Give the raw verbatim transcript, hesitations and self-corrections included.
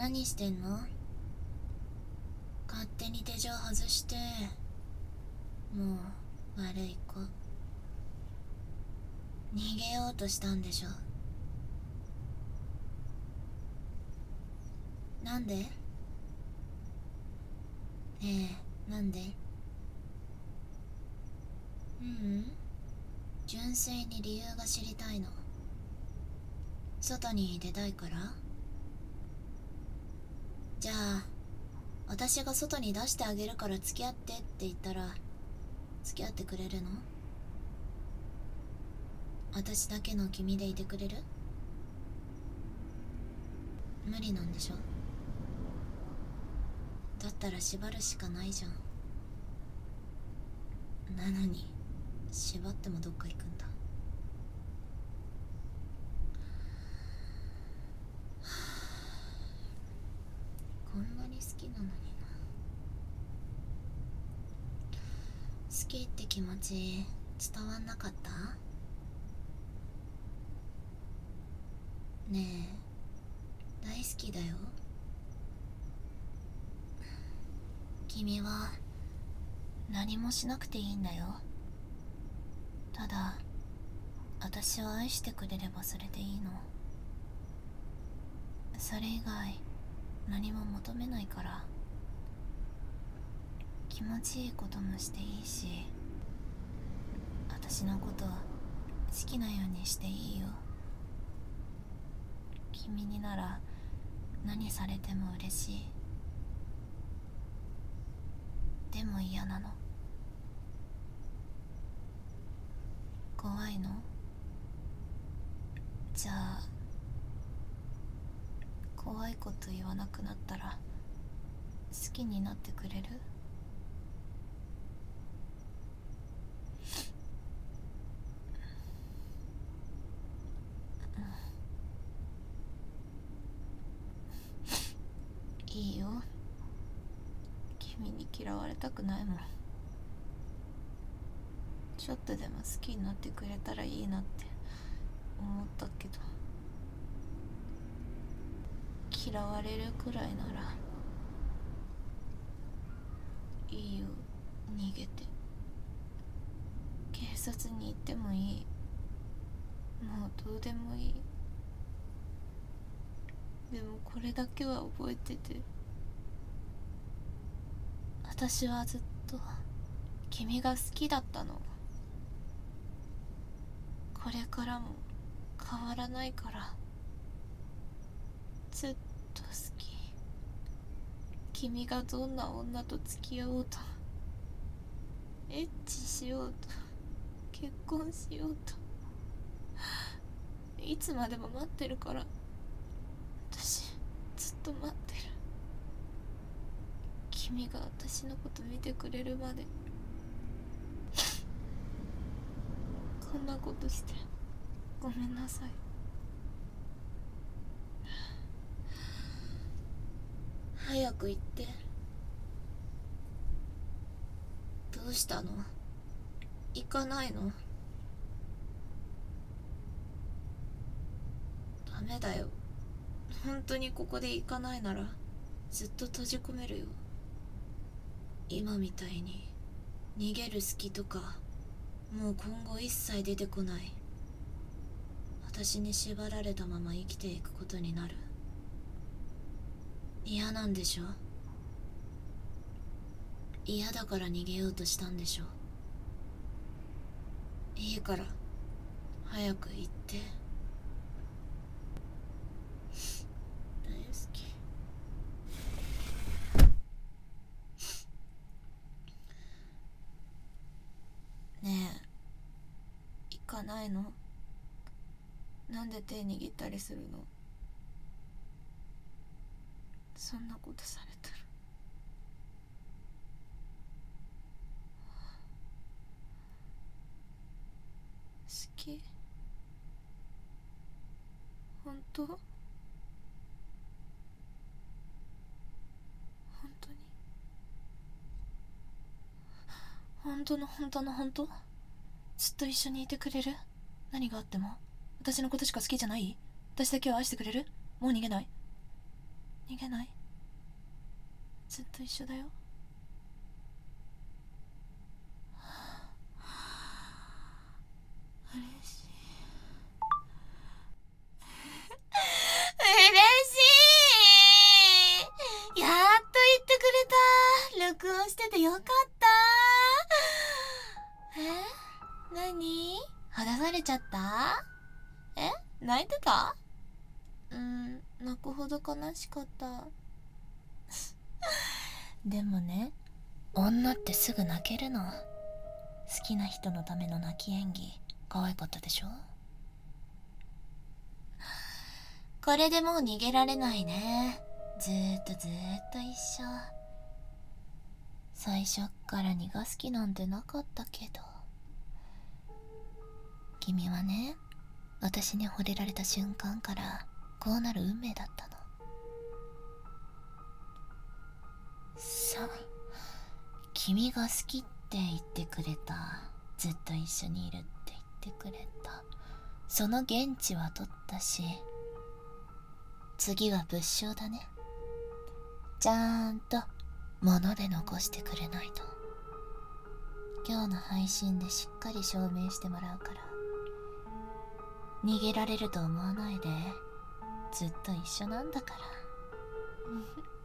何してんの？勝手に手錠外して。もう悪い子。逃げようとしたんでしょ。なんで？ねえ、なんで？ううん、純粋に理由が知りたいの。外に出たいから？じゃあ私が外に出してあげるから付き合ってって言ったら付き合ってくれるの？私だけの君でいてくれる？無理なんでしょ？だったら縛るしかないじゃん。なのに縛ってもどっか行くんだ。こんなに好きなのにな。好きって気持ち伝わんなかった？ねえ、大好きだよ。君は何もしなくていいんだよ。ただ私を愛してくれればそれでいいの。それ以外何も求めないから。気持ちいいこともしていいし、私のこと好きなようにしていいよ。君になら何されても嬉しい。でも嫌なの。怖いの？じゃあ怖いこと言わなくなったら好きになってくれる？いいよ。君に嫌われたくないもん。ちょっとでも好きになってくれたらいいなって思ったけど、嫌われるくらいならいいよ、逃げて。警察に行ってもいい。もうどうでもいい。でもこれだけは覚えてて、私はずっと君が好きだったの。これからも変わらないから。ずっと好き。君がどんな女と付き合おうと、エッチしようと、結婚しようと、いつまでも待ってるから。私ずっと待ってる。君が私のこと見てくれるまで。こんなことしてごめんなさい。早く行って。どうしたの？行かないの？ダメだよ。本当にここで行かないならずっと閉じ込めるよ。今みたいに逃げる好きとかもう今後一切出てこない。私に縛られたまま生きていくことになる。嫌なんでしょ？嫌だから逃げようとしたんでしょ？いいから早く行って。大好き。ねえ、行かないの？なんで手握ったりするの？そんなことされたら。好き？本当？本当に？本当の本当の本当？ずっと一緒にいてくれる？何があっても私のことしか好きじゃない？私だけを愛してくれる？もう逃げない？ 逃げない？ずっと一緒だよ。嬉しい。嬉しい。やっと言ってくれた。録音しててよかった。え、何？話されちゃった？え、泣いてた？うん、泣くほど悲しかった。でもね、女ってすぐ泣けるの。好きな人のための泣き演技、可愛かったでしょ？これでもう逃げられないね。ずーっとずーっと一緒。最初っから逃がす気なんてなかったけど。君はね、私に惚れられた瞬間からこうなる運命だったの。さあ、君が好きって言ってくれた。ずっと一緒にいるって言ってくれた。その現地は取ったし、次は物証だね。ちゃんと物で残してくれないと。今日の配信でしっかり証明してもらうから。逃げられると思わないで。ずっと一緒なんだから。